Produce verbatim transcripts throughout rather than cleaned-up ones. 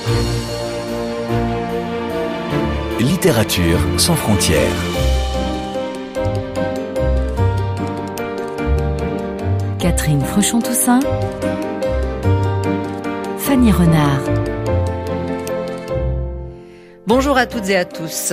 Littérature sans frontières. Catherine Fruchon-Toussaint, Fanny Renard. Bonjour à toutes et à tous.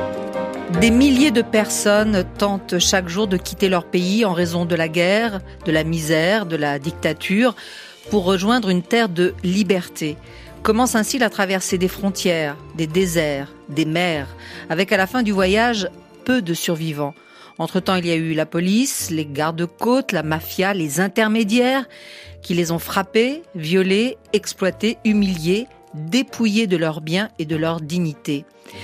Des milliers de personnes tentent chaque jour de quitter leur pays en raison de la guerre, de la misère, de la dictature, pour rejoindre une terre de liberté. Commence ainsi la traversée des frontières, des déserts, des mers, avec à la fin du voyage peu de survivants. Entre-temps, il y a eu la police, les gardes-côtes, la mafia, les intermédiaires qui les ont frappés, violés, exploités, humiliés, dépouillés de leurs biens et de leur dignité.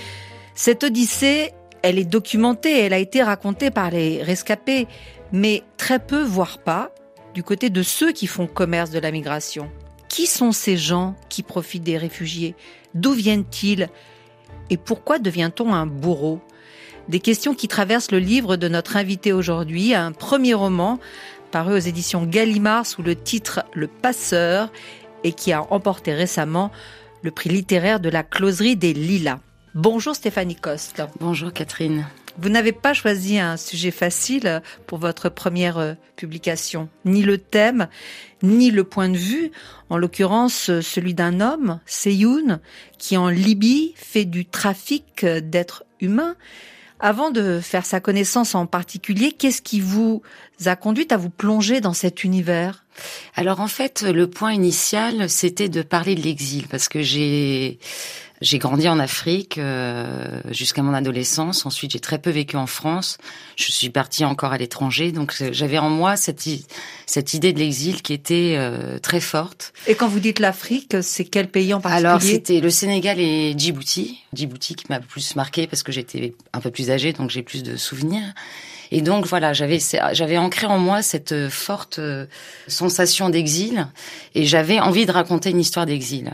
Cette odyssée, elle est documentée, elle a été racontée par les rescapés, mais très peu, voire pas, du côté de ceux qui font commerce de la migration. Qui sont ces gens qui profitent des réfugiés? D'où viennent-ils? Et pourquoi devient-on un bourreau? Des questions qui traversent le livre de notre invité aujourd'hui, un premier roman paru aux éditions Gallimard sous le titre Le Passeur et qui a remporté récemment le prix littéraire de la Closerie des Lilas. Bonjour Stéphanie Coste. Bonjour Catherine. Vous n'avez pas choisi un sujet facile pour votre première publication, ni le thème, ni le point de vue, en l'occurrence celui d'un homme, Seyoun, qui en Libye fait du trafic d'êtres humains. Avant de faire sa connaissance en particulier, qu'est-ce qui vous a conduit à vous plonger dans cet univers ? Alors en fait, le point initial, c'était de parler de l'exil, parce que j'ai j'ai grandi en Afrique euh, jusqu'à mon adolescence. Ensuite, j'ai très peu vécu en France. Je suis partie encore à l'étranger, donc j'avais en moi cette cette idée de l'exil qui était euh, très forte. Et quand vous dites l'Afrique, c'est quel pays en particulier ? Alors c'était le Sénégal et Djibouti. Djibouti qui m'a plus marqué parce que j'étais un peu plus âgée, donc j'ai plus de souvenirs. Et donc voilà, j'avais j'avais ancré en moi cette forte sensation d'exil et j'avais envie de raconter une histoire d'exil.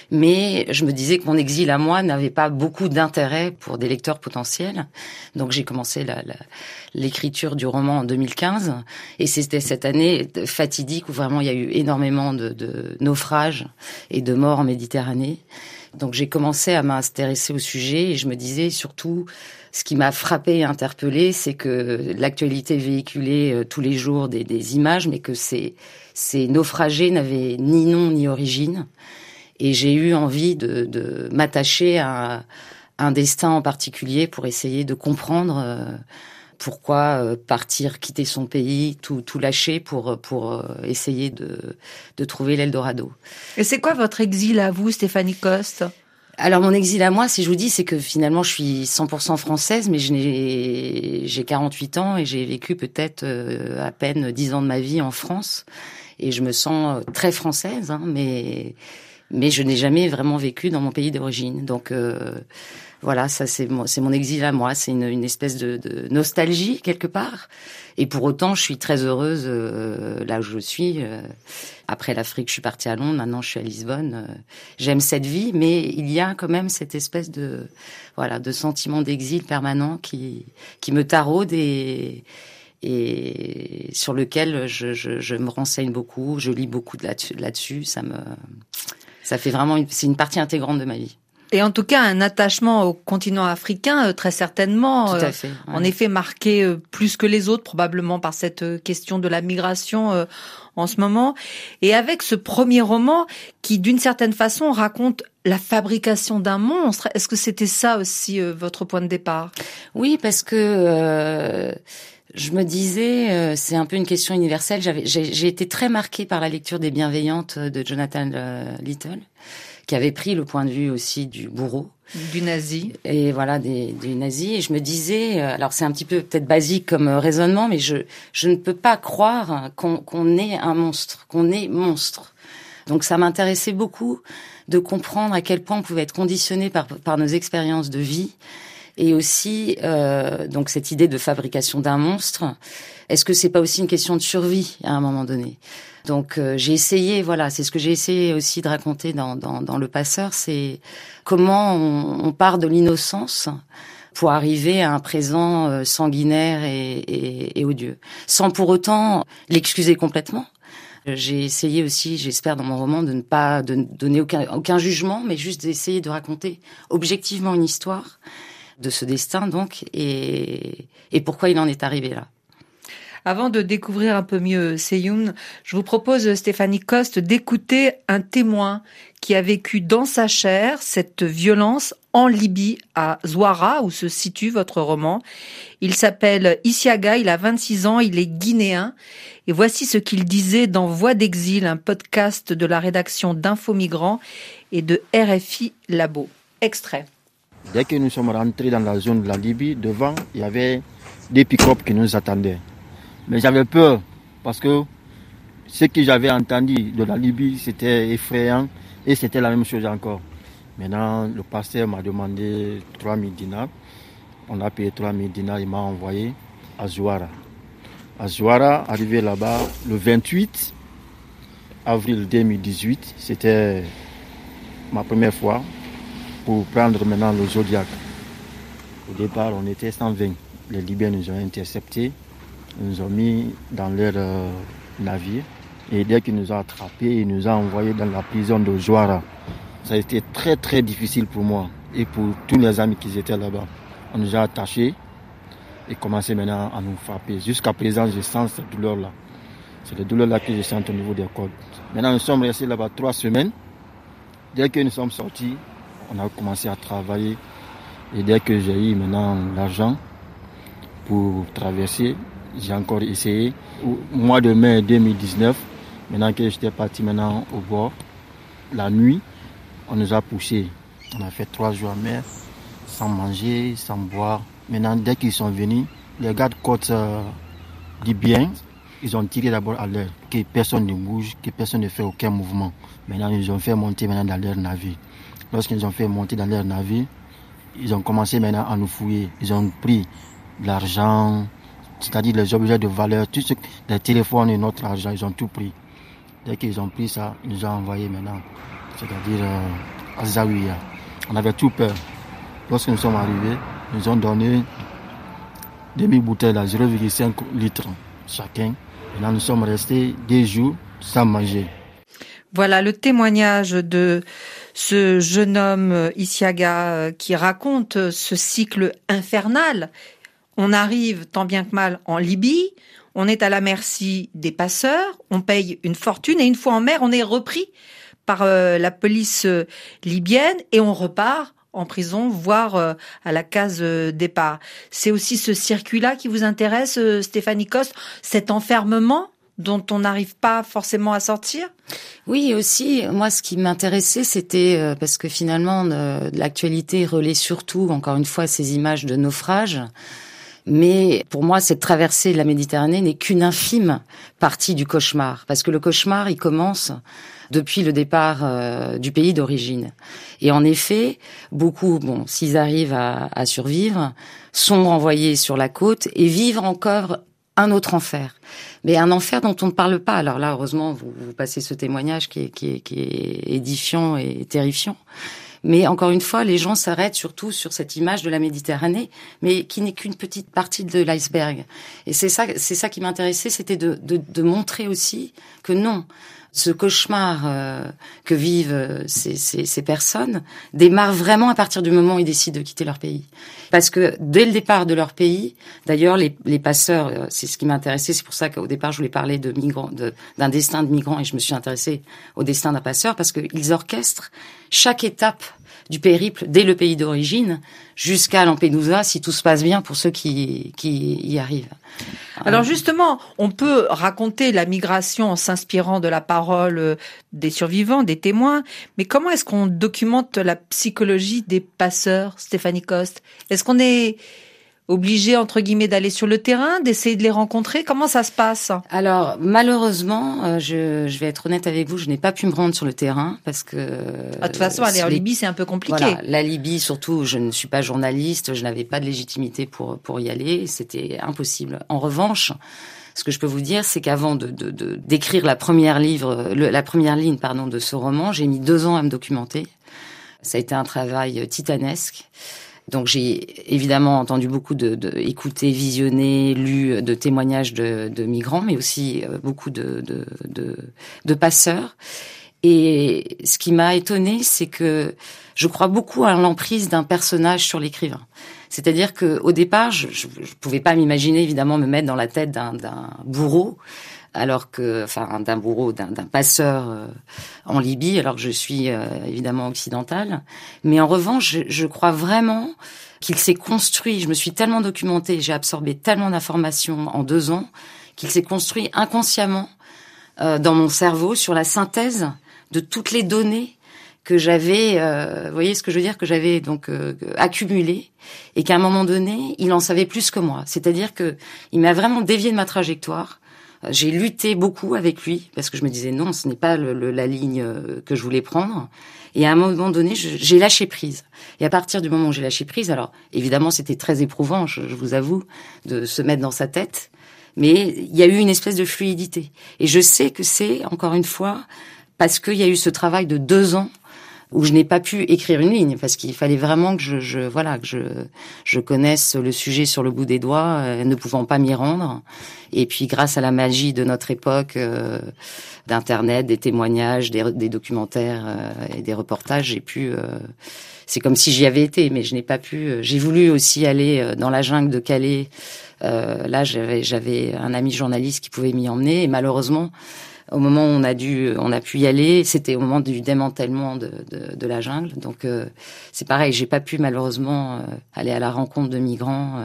Mais je me disais que mon exil à moi n'avait pas beaucoup d'intérêt pour des lecteurs potentiels. Donc j'ai commencé la, la, l'écriture du roman en deux mille quinze et c'était cette année fatidique où vraiment il y a eu énormément de, de naufrages et de morts en Méditerranée. Donc j'ai commencé à m'intéresser au sujet et je me disais surtout, ce qui m'a frappée et interpellée, c'est que l'actualité véhiculait euh, tous les jours des, des images, mais que ces, ces naufragés n'avaient ni nom ni origine. Et j'ai eu envie de, de m'attacher à un destin en particulier pour essayer de comprendre euh, pourquoi euh, partir, quitter son pays, tout, tout lâcher pour, pour euh, essayer de, de trouver l'Eldorado. Et c'est quoi votre exil à vous, Stéphanie Coste ? Alors mon exil à moi, si je vous dis, c'est que finalement je suis cent pour cent française, mais je n'ai, j'ai quarante-huit ans et j'ai vécu peut-être euh, à peine dix ans de ma vie en France. Et je me sens très française, hein, mais mais je n'ai jamais vraiment vécu dans mon pays d'origine. Donc euh, voilà, ça c'est mon, c'est mon exil à moi, c'est une, une espèce de, de nostalgie quelque part. Et pour autant, je suis très heureuse euh, là où je suis. Euh, après l'Afrique, je suis partie à Londres, maintenant je suis à Lisbonne. Euh, j'aime cette vie, mais il y a quand même cette espèce de voilà de sentiment d'exil permanent qui qui me taraude et et sur lequel je, je, je me renseigne beaucoup, je lis beaucoup de là-dessus, là-dessus. Ça me ça fait vraiment une, c'est une partie intégrante de ma vie. Et en tout cas, un attachement au continent africain, très certainement. Tout à fait. Ouais. En effet, marqué plus que les autres, probablement par cette question de la migration euh, en ce moment. Et avec ce premier roman qui, d'une certaine façon, raconte la fabrication d'un monstre. Est-ce que c'était ça aussi euh, votre point de départ ? Oui, parce que euh, je me disais, euh, c'est un peu une question universelle. J'avais, j'ai, j'ai été très marquée par la lecture des Bienveillantes de Jonathan Littell, qui avait pris le point de vue aussi du bourreau. Du nazi. Et voilà, des, du nazi. Et je me disais, alors c'est un petit peu peut-être basique comme raisonnement, mais je, je ne peux pas croire qu'on, qu'on est un monstre, qu'on est monstre. Donc ça m'intéressait beaucoup de comprendre à quel point on pouvait être conditionné par, par nos expériences de vie. Et aussi, euh, donc cette idée de fabrication d'un monstre, est-ce que c'est pas aussi une question de survie à un moment donné ? Donc euh, j'ai essayé, voilà, c'est ce que j'ai essayé aussi de raconter dans, dans, dans Le Passeur, c'est comment on, on part de l'innocence pour arriver à un présent euh, sanguinaire et, et, et odieux, sans pour autant l'excuser complètement. J'ai essayé aussi, j'espère dans mon roman, de ne pas de ne donner aucun, aucun jugement, mais juste d'essayer de raconter objectivement une histoire de ce destin, donc, et, et pourquoi il en est arrivé là. Avant de découvrir un peu mieux Seyoum, je vous propose, Stéphanie Coste, d'écouter un témoin qui a vécu dans sa chair cette violence en Libye, à Zouara, où se situe votre roman. Il s'appelle Isiaga, il a vingt-six ans, il est guinéen. Et voici ce qu'il disait dans Voix d'exil, un podcast de la rédaction d'Info Migrants et de R F I Labo. Extrait. Dès que nous sommes rentrés dans la zone de la Libye, devant, il y avait des pick-up qui nous attendaient. Mais j'avais peur, parce que ce que j'avais entendu de la Libye, c'était effrayant, et c'était la même chose encore. Maintenant, le pasteur m'a demandé trois mille dinars. On a payé trois mille dinars, il m'a envoyé à Zouara. À Zouara, arrivé là-bas le vingt-huit avril deux mille dix-huit, c'était ma première fois pour prendre maintenant le Zodiac. Au départ, on était cent vingt. Les Libyens nous ont interceptés. Ils nous ont mis dans leur euh, navire. Et dès qu'ils nous ont attrapés, ils nous ont envoyés dans la prison de Zouara. Ça a été très très difficile pour moi et pour tous les amis qui étaient là-bas. On nous a attachés et commencé maintenant à nous frapper. Jusqu'à présent, je sens cette douleur-là. C'est la douleur-là que je sens au niveau des côtes. Maintenant, nous sommes restés là-bas trois semaines. Dès que nous sommes sortis, on a commencé à travailler. Et dès que j'ai eu maintenant l'argent pour traverser, j'ai encore essayé. Au mois de mai deux mille dix-neuf, maintenant que j'étais parti maintenant au bord, la nuit, on nous a poussés. On a fait trois jours en mer, sans manger, sans boire. Maintenant, dès qu'ils sont venus, les gardes-côtes euh, libyens, ils ont tiré d'abord à l'air, que personne ne bouge, que personne ne fait aucun mouvement. Maintenant, ils ont fait monter maintenant dans leur navire. Lorsqu'ils ont fait monter dans leur navire, ils ont commencé maintenant à nous fouiller. Ils ont pris de l'argent, c'est-à-dire les objets de valeur, tout ce, les téléphones et notre argent, ils ont tout pris. Dès qu'ils ont pris ça, ils nous ont envoyé maintenant, c'est-à-dire euh, à Zawiya. On avait tout peur. Lorsque nous sommes arrivés, ils nous ont donné deux mille bouteilles à zéro virgule cinq litres chacun. Maintenant, nous sommes restés des jours sans manger. Voilà le témoignage de ce jeune homme Isiaga qui raconte ce cycle infernal. On arrive tant bien que mal en Libye, on est à la merci des passeurs, on paye une fortune et une fois en mer, on est repris par euh, la police euh, libyenne et on repart en prison, voire euh, à la case euh, départ. C'est aussi ce circuit-là qui vous intéresse, euh, Stéphanie Coste, cet enfermement dont on n'arrive pas forcément à sortir? Oui, aussi, moi, ce qui m'intéressait, c'était, euh, parce que finalement, euh, l'actualité relaie surtout, encore une fois, ces images de naufrage. Mais pour moi, cette traversée de la Méditerranée n'est qu'une infime partie du cauchemar. Parce que le cauchemar, il commence depuis le départ euh, du pays d'origine. Et en effet, beaucoup, bon, s'ils arrivent à, à survivre, sont renvoyés sur la côte et vivent encore un autre enfer. Mais un enfer dont on ne parle pas. Alors là, heureusement, vous, vous passez ce témoignage qui est, qui est, qui est édifiant et terrifiant. Mais encore une fois, les gens s'arrêtent surtout sur cette image de la Méditerranée, mais qui n'est qu'une petite partie de l'iceberg. Et c'est ça, c'est ça qui m'intéressait, c'était de, de, de montrer aussi que non, ce cauchemar euh, que vivent ces, ces, ces personnes démarre vraiment à partir du moment où ils décident de quitter leur pays. Parce que dès le départ de leur pays, d'ailleurs, les, les passeurs, c'est ce qui m'intéressait, c'est pour ça qu'au départ, je voulais parler de migrants, de, d'un destin de migrants, et je me suis intéressée au destin d'un passeur, parce qu'ils orchestrent chaque étape du périple dès le pays d'origine jusqu'à Lampedusa, si tout se passe bien pour ceux qui, qui y arrivent. Alors justement, on peut raconter la migration en s'inspirant de la parole des survivants, des témoins, mais comment est-ce qu'on documente la psychologie des passeurs, Stéphanie Coste? Est-ce qu'on est obligé, entre guillemets, d'aller sur le terrain, d'essayer de les rencontrer? Comment ça se passe? Alors, malheureusement, euh, je, je vais être honnête avec vous, je n'ai pas pu me rendre sur le terrain parce que... Ah, de toute façon, aller en Libye, c'est un peu compliqué. Voilà, la Libye, surtout, je ne suis pas journaliste, je n'avais pas de légitimité pour, pour y aller, c'était impossible. En revanche, ce que je peux vous dire, c'est qu'avant de, de, de, d'écrire la première livre, le, la première ligne, pardon, de ce roman, j'ai mis deux ans à me documenter. Ça a été un travail titanesque. Donc j'ai évidemment entendu beaucoup de, de écouté, visionné, lu de témoignages de, de migrants, mais aussi beaucoup de, de, de, de passeurs. Et ce qui m'a étonnée, c'est que je crois beaucoup à l'emprise d'un personnage sur l'écrivain. C'est-à-dire que au départ, je, je, je pouvais pas m'imaginer évidemment me mettre dans la tête d'un, d'un bourreau, alors que, enfin, d'un bourreau, d'un, d'un passeur euh, en Libye, alors que je suis euh, évidemment occidentale. Mais en revanche, je, je crois vraiment qu'il s'est construit. Je me suis tellement documentée, j'ai absorbé tellement d'informations en deux ans, qu'il s'est construit inconsciemment euh, dans mon cerveau sur la synthèse de toutes les données que j'avais, euh, vous voyez ce que je veux dire, que j'avais donc euh, accumulées, et qu'à un moment donné, il en savait plus que moi. C'est-à-dire que il m'a vraiment dévié de ma trajectoire. J'ai lutté beaucoup avec lui parce que je me disais non, ce n'est pas le, le, la ligne que je voulais prendre. Et à un moment donné, je, j'ai lâché prise. Et à partir du moment où j'ai lâché prise, alors évidemment, c'était très éprouvant, je, je vous avoue, de se mettre dans sa tête. Mais il y a eu une espèce de fluidité. Et je sais que c'est, encore une fois, parce qu'il y a eu ce travail de deux ans où je n'ai pas pu écrire une ligne, parce qu'il fallait vraiment que je, je voilà, que je, je connaisse le sujet sur le bout des doigts, euh, ne pouvant pas m'y rendre. Et puis, grâce à la magie de notre époque, euh, d'Internet, des témoignages, des, des documentaires euh, et des reportages, j'ai pu. Euh, c'est comme si j'y avais été, mais je n'ai pas pu. Euh, j'ai voulu aussi aller dans la jungle de Calais. Euh, là, j'avais, j'avais un ami journaliste qui pouvait m'y emmener, et malheureusement, au moment où on a dû, on a pu y aller, c'était au moment du démantèlement de, de, de la jungle. Donc euh, c'est pareil, j'ai pas pu malheureusement euh, aller à la rencontre de migrants. Euh,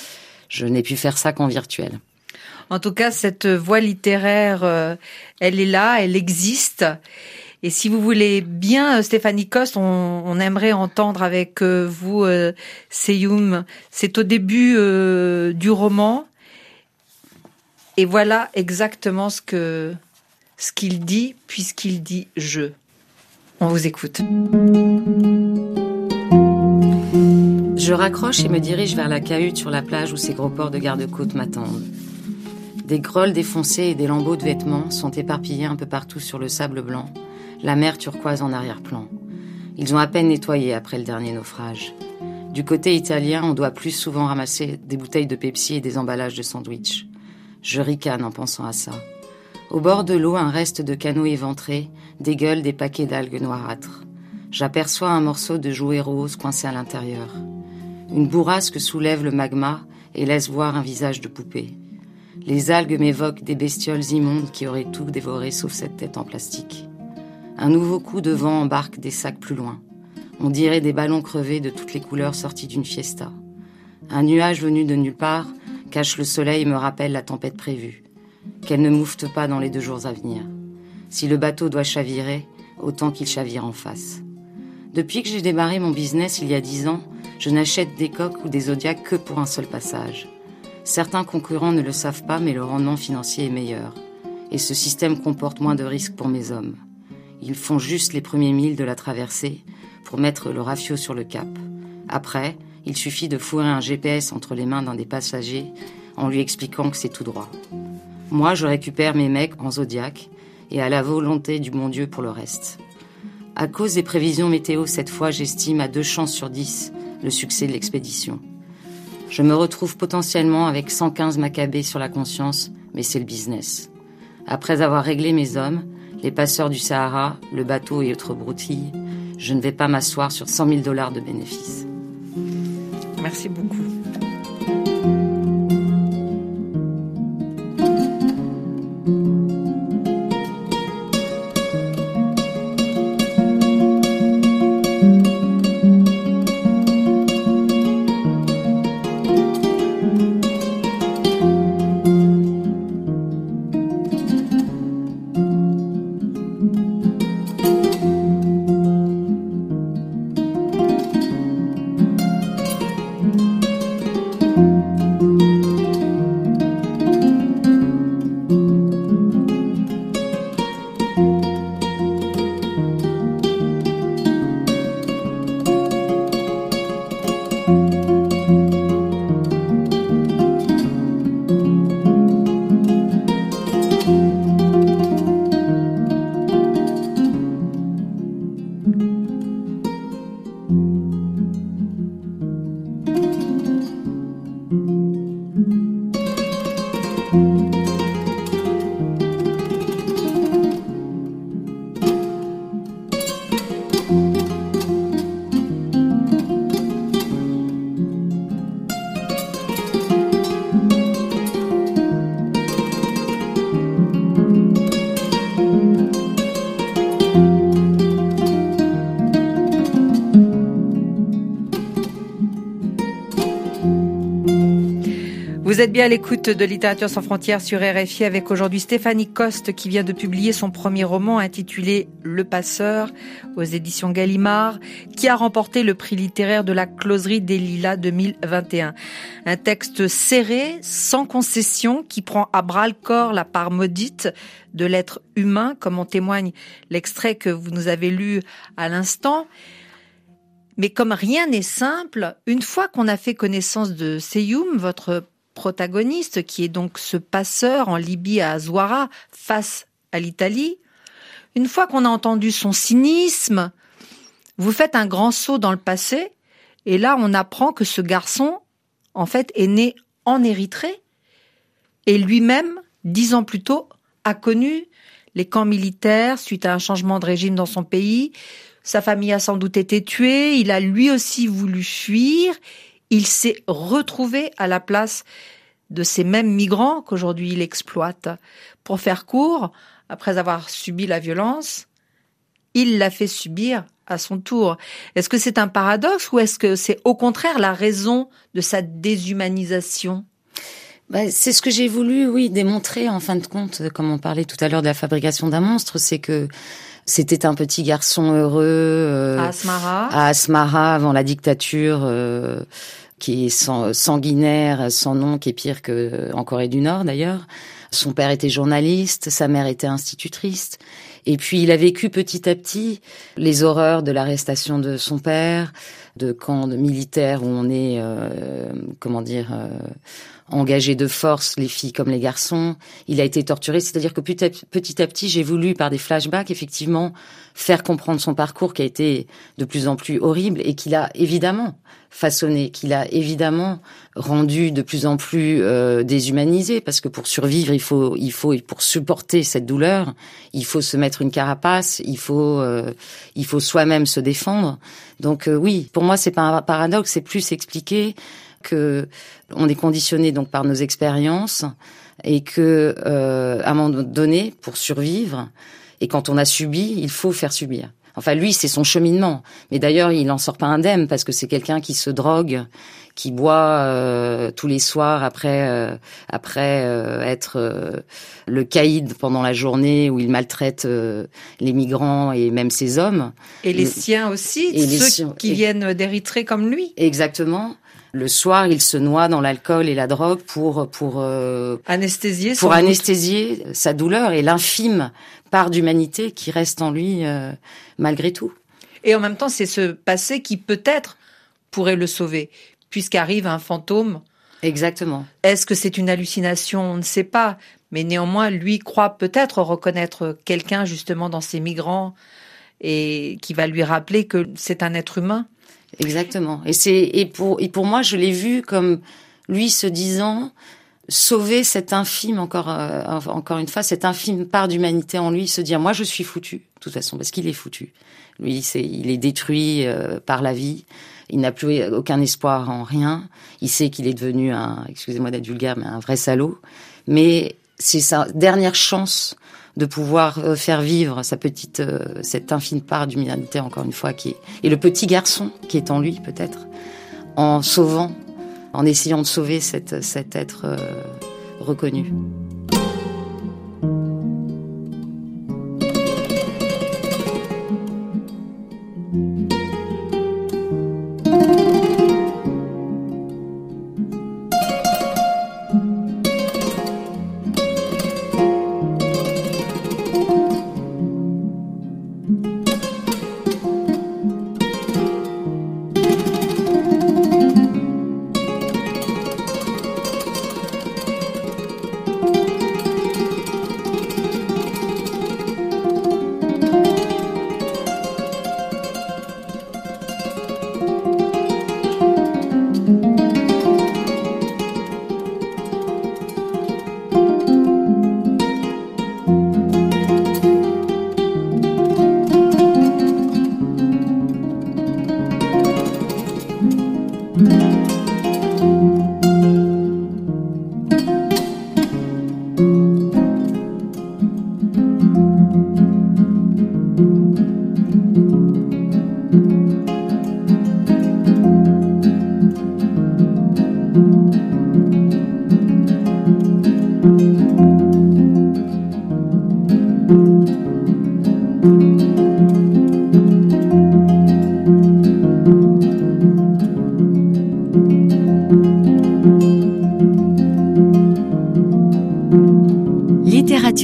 je n'ai pu faire ça qu'en virtuel. En tout cas, cette voie littéraire, euh, elle est là, elle existe. Et si vous voulez bien, Stéphanie Coste, on, on aimerait entendre avec euh, vous, euh, Seyoum. C'est au début euh, du roman. Et voilà exactement ce que ce qu'il dit, puisqu'il dit « je ». On vous écoute. Je raccroche et me dirige vers la cahute sur la plage où ces gros porcs de garde-côte m'attendent. Des grolles défoncées et des lambeaux de vêtements sont éparpillés un peu partout sur le sable blanc, la mer turquoise en arrière-plan. Ils ont à peine nettoyé après le dernier naufrage. Du côté italien, on doit plus souvent ramasser des bouteilles de Pepsi et des emballages de sandwich. Je ricane en pensant à ça. Au bord de l'eau, un reste de canot éventré dégueule des paquets d'algues noirâtres. J'aperçois un morceau de jouet rose coincé à l'intérieur. Une bourrasque soulève le magma et laisse voir un visage de poupée. Les algues m'évoquent des bestioles immondes qui auraient tout dévoré sauf cette tête en plastique. Un nouveau coup de vent embarque des sacs plus loin. On dirait des ballons crevés de toutes les couleurs sortis d'une fiesta. Un nuage venu de nulle part cache le soleil et me rappelle la tempête prévue. Qu'elle ne moufte pas dans les deux jours à venir. Si le bateau doit chavirer, autant qu'il chavire en face. Depuis que j'ai démarré mon business il y a dix ans, je n'achète des coques ou des zodiacs que pour un seul passage. Certains concurrents ne le savent pas, mais le rendement financier est meilleur. Et ce système comporte moins de risques pour mes hommes. Ils font juste les premiers milles de la traversée pour mettre le rafio sur le cap. Après, il suffit de fourrer un G P S entre les mains d'un des passagers en lui expliquant que c'est tout droit. Moi, je récupère mes mecs en Zodiac et à la volonté du bon Dieu pour le reste. À cause des prévisions météo, cette fois, j'estime à deux chances sur dix le succès de l'expédition. Je me retrouve potentiellement avec cent quinze macabées sur la conscience, mais c'est le business. Après avoir réglé mes hommes, les passeurs du Sahara, le bateau et autres broutilles, je ne vais pas m'asseoir sur cent mille dollars de bénéfices. Merci beaucoup. Vous êtes bien à l'écoute de Littérature sans frontières sur R F I avec aujourd'hui Stéphanie Coste qui vient de publier son premier roman intitulé Le Passeur aux éditions Gallimard qui a remporté le prix littéraire de la Closerie des Lilas deux mille vingt et un. Un texte serré, sans concession, qui prend à bras-le-corps la part maudite de l'être humain, comme en témoigne l'extrait que vous nous avez lu à l'instant. Mais comme rien n'est simple, une fois qu'on a fait connaissance de Seyoum, votre protagoniste, qui est donc ce passeur en Libye à Zouara, face à l'Italie, une fois qu'on a entendu son cynisme, vous faites un grand saut dans le passé, et là on apprend que ce garçon, en fait, est né en Érythrée, et lui-même, dix ans plus tôt, a connu les camps militaires suite à un changement de régime dans son pays. Sa famille a sans doute été tuée, il a lui aussi voulu fuir, il s'est retrouvé à la place de ces mêmes migrants qu'aujourd'hui il exploite. Pour faire court, après avoir subi la violence, il l'a fait subir à son tour. Est-ce que c'est un paradoxe ou est-ce que c'est au contraire la raison de sa déshumanisation ? Bah, c'est ce que j'ai voulu, oui, démontrer en fin de compte, comme on parlait tout à l'heure de la fabrication d'un monstre, c'est que c'était un petit garçon heureux euh, à Asmara, à Asmara avant la dictature, euh, qui est sang, sanguinaire, sans nom, qui est pire que en Corée du Nord d'ailleurs. Son père était journaliste, sa mère était institutrice. Et puis il a vécu petit à petit les horreurs de l'arrestation de son père, de camps de militaires où on est, euh, comment dire, euh, engagé de force, les filles comme les garçons. Il a été torturé, c'est-à-dire que petit à petit, à petit j'ai voulu, par des flashbacks, effectivement, faire comprendre son parcours qui a été de plus en plus horrible et qu'il a évidemment façonné, qu'il a évidemment rendu de plus en plus euh, déshumanisé, parce que pour survivre, il faut, il faut, pour supporter cette douleur, il faut se mettre une carapace, il faut, euh, il faut soi-même se défendre. Donc euh, oui, pour moi, c'est pas un paradoxe, c'est plus expliquer que on est conditionné donc par nos expériences et que euh, à un moment donné, pour survivre, et quand on a subi, il faut faire subir. Enfin, lui, c'est son cheminement. Mais d'ailleurs, il en sort pas indemne parce que c'est quelqu'un qui se drogue, qui boit euh, tous les soirs après euh, après euh, être euh, le caïd pendant la journée où il maltraite euh, les migrants et même ses hommes. Et les et, siens aussi, et ceux siens, qui et, viennent d'Érythrée comme lui. Exactement. Le soir, il se noie dans l'alcool et la drogue pour pour euh, anesthésier pour anesthésier sa douleur et l'infime part d'humanité qui reste en lui euh, malgré tout. Et en même temps, c'est ce passé qui peut-être pourrait le sauver, puisqu'arrive un fantôme. Exactement. Est-ce que c'est une hallucination ? On ne sait pas. Mais néanmoins, lui croit peut-être reconnaître quelqu'un justement dans ces migrants et qui va lui rappeler que c'est un être humain. Exactement. Et c'est et pour et pour moi, je l'ai vu comme lui se disant sauver cette infime encore euh, encore une fois cette infime part d'humanité en lui, se dire moi je suis foutu de toute façon parce qu'il est foutu. Lui c'est il est détruit euh, par la vie. Il n'a plus aucun espoir en rien. Il sait qu'il est devenu un, excusez-moi d'être vulgaire, mais un vrai salaud. Mais c'est sa dernière chance de pouvoir faire vivre sa petite, euh, cette infime part d'humanité, encore une fois, qui est, et le petit garçon qui est en lui, peut-être, en sauvant, en essayant de sauver cette, cet être euh, reconnu.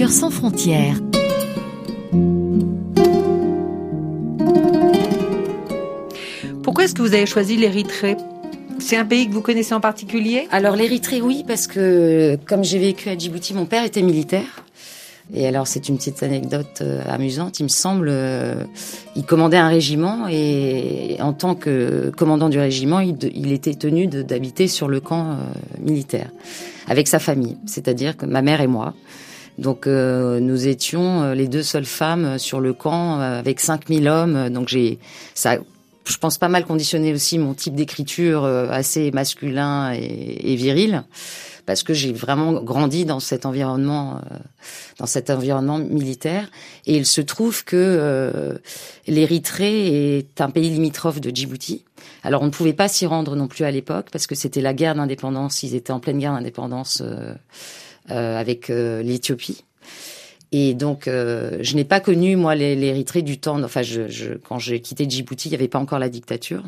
Culture sans frontières. Pourquoi est-ce que vous avez choisi l'Érythrée ? C'est un pays que vous connaissez en particulier ? Alors l'Érythrée, oui, parce que comme j'ai vécu à Djibouti, mon père était militaire. Et alors c'est une petite anecdote euh, amusante, il me semble, euh, il commandait un régiment et en tant que commandant du régiment, il, de, il était tenu de, d'habiter sur le camp euh, militaire avec sa famille, c'est-à-dire que ma mère et moi. Donc euh, nous étions les deux seules femmes sur le camp euh, avec cinq mille hommes. Donc j'ai ça, je pense pas mal conditionné aussi mon type d'écriture euh, assez masculin et, et viril. Parce que j'ai vraiment grandi dans cet environnement, euh, dans cet environnement militaire. Et il se trouve que euh, l'Érythrée est un pays limitrophe de Djibouti. Alors on ne pouvait pas s'y rendre non plus à l'époque parce que c'était la guerre d'indépendance. Ils étaient en pleine guerre d'indépendance euh, euh, avec euh, l'Éthiopie. Et donc euh, je n'ai pas connu moi l'Érythrée du temps. Enfin, je, je, quand j'ai quitté Djibouti, il n'y avait pas encore la dictature.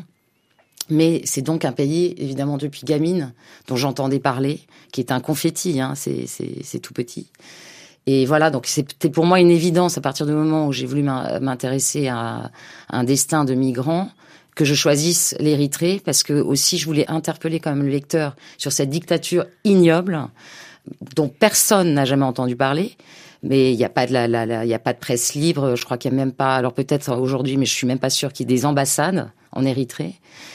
Mais c'est donc un pays, évidemment, depuis gamine, dont j'entendais parler, qui est un confetti, hein, c'est, c'est, c'est tout petit. Et voilà, donc c'était pour moi une évidence à partir du moment où j'ai voulu m'intéresser à un destin de migrant, que je choisisse l'Érythrée, parce que aussi je voulais interpeller quand même le lecteur sur cette dictature ignoble, dont personne n'a jamais entendu parler. Mais il n'y a pas de la, la, la, il y a pas de presse libre. Je crois qu'il y a même pas, alors peut-être aujourd'hui, mais je suis même pas sûre qu'il y ait des ambassades en Érythrée.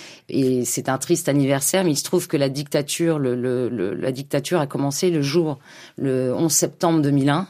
Et c'est un triste anniversaire, mais il se trouve que la dictature, le, le, le, la dictature a commencé le jour, le onze septembre deux mille un,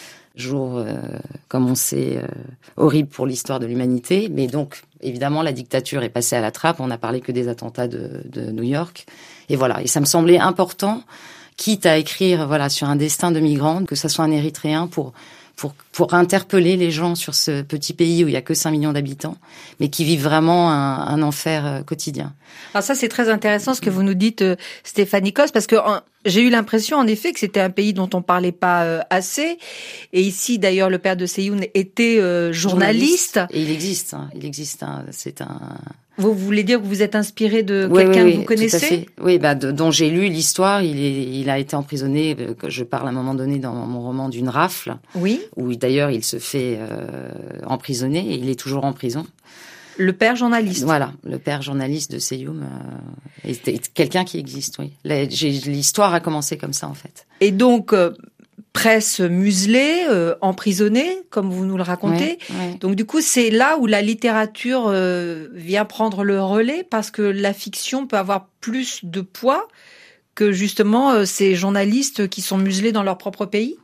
jour, euh, comme on sait, euh, horrible pour l'histoire de l'humanité. Mais donc, évidemment, la dictature est passée à la trappe. On n'a parlé que des attentats de, de New York. Et voilà. Et ça me semblait important, quitte à écrire, voilà, sur un destin de migrante, que ça soit un Érythréen pour pour pour interpeller les gens sur ce petit pays où il y a que cinq millions d'habitants, mais qui vivent vraiment un, un enfer quotidien. Alors ça, c'est très intéressant ce que vous nous dites, euh, Stéphanie Coste, parce que en, j'ai eu l'impression, en effet, que c'était un pays dont on parlait pas euh, assez. Et ici, d'ailleurs, le père de Seyoun était euh, journaliste. journaliste. Et il existe, hein, il existe. Hein, c'est un... Vous voulez dire que vous êtes inspiré de oui, quelqu'un oui, que vous connaissez ? Tout à fait. Oui, bah, de, dont j'ai lu l'histoire. Il, est, il a été emprisonné. Que je parle à un moment donné dans mon roman d'une rafle. Oui. Où d'ailleurs il se fait euh, emprisonner et il est toujours en prison. Le père journaliste. Voilà, le père journaliste de Seyoum euh, est, est quelqu'un qui existe. Oui. La, j'ai, l'histoire a commencé comme ça en fait. Et donc. Euh... presse muselée, euh, emprisonnée, comme vous nous le racontez. Ouais, ouais. Donc du coup, c'est là où la littérature euh, vient prendre le relais, parce que la fiction peut avoir plus de poids que justement euh, ces journalistes qui sont muselés dans leur propre pays.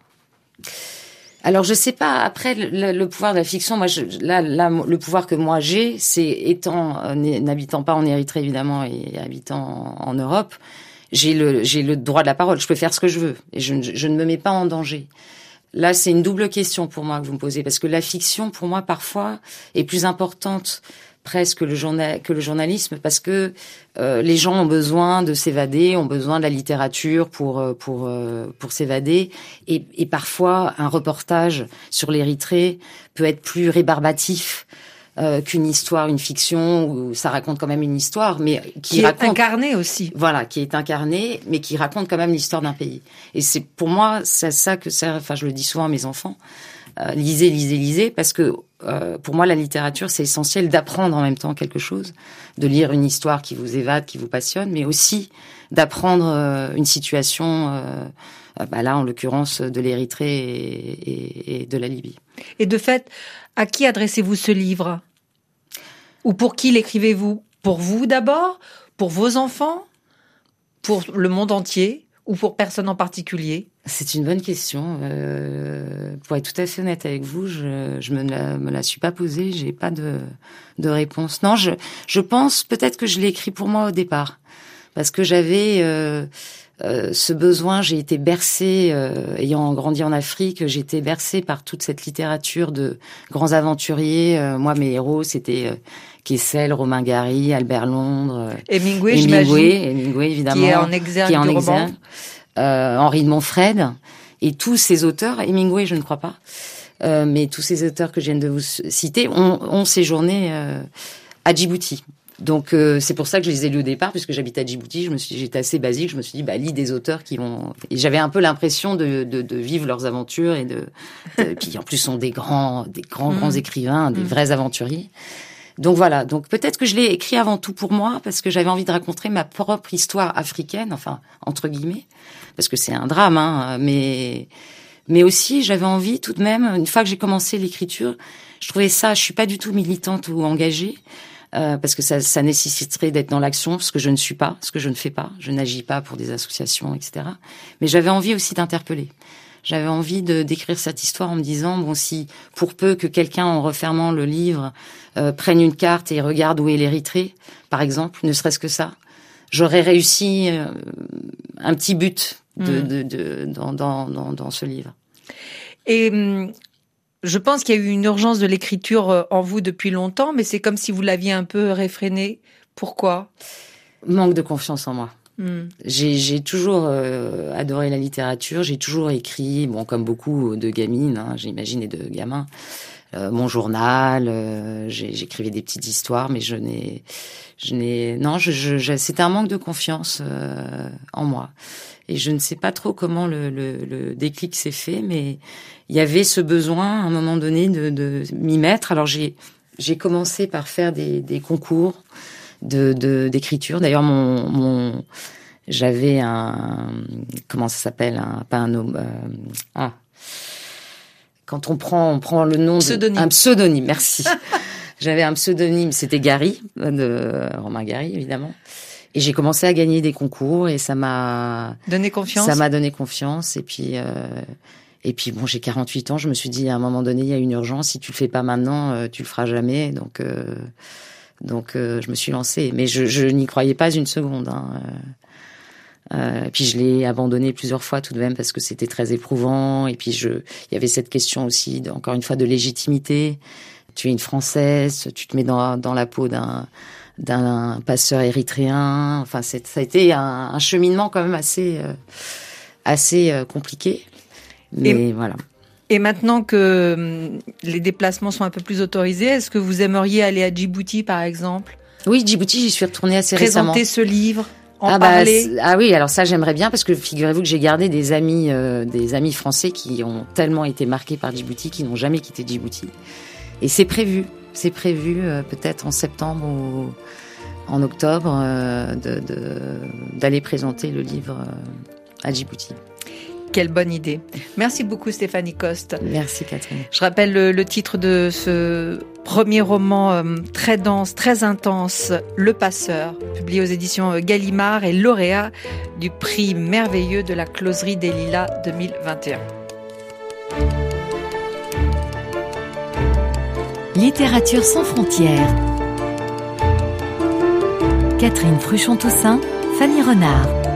Alors je sais pas. Après le, le pouvoir de la fiction, moi, je, là, là, le pouvoir que moi j'ai, c'est étant euh, n'habitant pas en Érythrée évidemment et habitant en, en Europe. J'ai le, j'ai le droit de la parole. Je peux faire ce que je veux. Et je, je ne me mets pas en danger. Là, c'est une double question pour moi que vous me posez. Parce que la fiction, pour moi, parfois, est plus importante presque que le, journal, que le journalisme. Parce que euh, les gens ont besoin de s'évader, ont besoin de la littérature pour, pour, pour s'évader. Et, et parfois, un reportage sur l'Érythrée peut être plus rébarbatif Euh, qu'une histoire, une fiction où ça raconte quand même une histoire, mais qui, qui raconte, est incarnée aussi. Voilà, qui est incarnée, mais qui raconte quand même l'histoire d'un pays. Et c'est pour moi, c'est ça que sert. Enfin, je le dis souvent à mes enfants euh, lisez, lisez, lisez, parce que euh, pour moi, la littérature, c'est essentiel d'apprendre en même temps quelque chose, de lire une histoire qui vous évade, qui vous passionne, mais aussi d'apprendre euh, une situation. Euh, Bah là, en l'occurrence, de l'Érythrée et, et, et de la Libye. Et de fait, à qui adressez-vous ce livre ? Ou pour qui l'écrivez-vous ? Pour vous d'abord ? Pour vos enfants ? Pour le monde entier ? Ou pour personne en particulier ? C'est une bonne question. Euh, pour être tout à fait honnête avec vous, je, je me la, me la suis pas posée. J'ai pas de, de réponse. Non, je, je pense peut-être que je l'ai écrit pour moi au départ, parce que j'avais euh, Euh, ce besoin, j'ai été bercée, euh, ayant grandi en Afrique, j'ai été bercée par toute cette littérature de grands aventuriers. Euh, moi, mes héros, c'était euh, Kessel, Romain Gary, Albert Londres, euh, Hemingway, Hemingway, Hemingway, évidemment, qui est en exergue qui est en du exergue, roman. Euh, Henri de Montfred, et tous ces auteurs, Hemingway, je ne crois pas, euh, mais tous ces auteurs que je viens de vous citer ont, ont séjourné euh, à Djibouti. Donc euh, c'est pour ça que je les ai lus au départ, puisque j'habite à Djibouti. Je me suis, j'étais assez basique. Je me suis dit, bah lis des auteurs qui vont. Et j'avais un peu l'impression de, de, de vivre leurs aventures et de. de puis en plus sont des grands, des grands, mmh. grands écrivains, des mmh. vrais aventuriers. Donc voilà. Donc peut-être que je l'ai écrit avant tout pour moi, parce que j'avais envie de raconter ma propre histoire africaine, enfin entre guillemets, parce que c'est un drame, hein. Mais mais aussi j'avais envie tout de même. Une fois que j'ai commencé l'écriture, je trouvais ça. Je suis pas du tout militante ou engagée. Euh, parce que ça, ça nécessiterait d'être dans l'action, ce que je ne suis pas, ce que je ne fais pas. Je n'agis pas pour des associations, et cetera. Mais j'avais envie aussi d'interpeller. J'avais envie de d'écrire cette histoire en me disant, bon, si pour peu que quelqu'un, en refermant le livre, euh, prenne une carte et regarde où est l'Érythrée, par exemple, ne serait-ce que ça, j'aurais réussi euh, un petit but de, mmh. de, de, dans, dans, dans, dans ce livre. Et hum... je pense qu'il y a eu une urgence de l'écriture en vous depuis longtemps, mais c'est comme si vous l'aviez un peu réfrénée. Pourquoi ? Manque de confiance en moi. Mm. J'ai, j'ai toujours euh, adoré la littérature, j'ai toujours écrit, bon, comme beaucoup de gamines, hein, j'imagine, et de gamins, euh, mon journal, euh, j'ai, j'écrivais des petites histoires, mais je n'ai, je n'ai, non, je, je, je, c'était un manque de confiance euh, en moi. Et je ne sais pas trop comment le, le, le déclic s'est fait, mais il y avait ce besoin, à un moment donné, de, de m'y mettre. Alors j'ai, j'ai commencé par faire des, des concours de, de, d'écriture. D'ailleurs, mon, mon, j'avais un, comment ça s'appelle, un, pas un nom, euh, ah, quand on prend, on prend le nom pseudonyme. de, un pseudonyme. Merci. J'avais un pseudonyme, c'était Gary, de Romain Gary, évidemment. Et j'ai commencé à gagner des concours et ça m'a donné confiance. Ça m'a donné confiance et puis euh, et puis bon, j'ai quarante-huit ans, je me suis dit à un moment donné, il y a une urgence, si tu le fais pas maintenant, euh, tu le feras jamais. Donc euh, donc euh, je me suis lancée, mais je je n'y croyais pas une seconde. Hein. Euh, puis je l'ai abandonné plusieurs fois tout de même parce que c'était très éprouvant et puis je il y avait cette question aussi de, encore une fois de légitimité. Tu es une Française, tu te mets dans dans la peau d'un d'un passeur érythréen. Enfin, c'est, ça a été un, un cheminement quand même assez, euh, assez euh, compliqué. Mais et, voilà. Et maintenant que hum, les déplacements sont un peu plus autorisés, est-ce que vous aimeriez aller à Djibouti, par exemple ? Oui, Djibouti, j'y suis retournée assez récemment. Présenter ce livre, en ah parler. Bah, ah oui, alors ça, j'aimerais bien parce que figurez-vous que j'ai gardé des amis, euh, des amis français qui ont tellement été marqués par Djibouti, qui n'ont jamais quitté Djibouti. Et c'est prévu. C'est prévu euh, peut-être en septembre ou en octobre euh, de, de, d'aller présenter le livre euh, à Djibouti. Quelle bonne idée. Merci beaucoup Stéphanie Coste. Merci Catherine. Je rappelle le, le titre de ce premier roman euh, très dense, très intense, Le Passeur, publié aux éditions Gallimard et lauréat du prix merveilleux de la Closerie des Lilas deux mille vingt et un. Littérature sans frontières. Catherine Fruchon-Toussaint, Fanny Renard.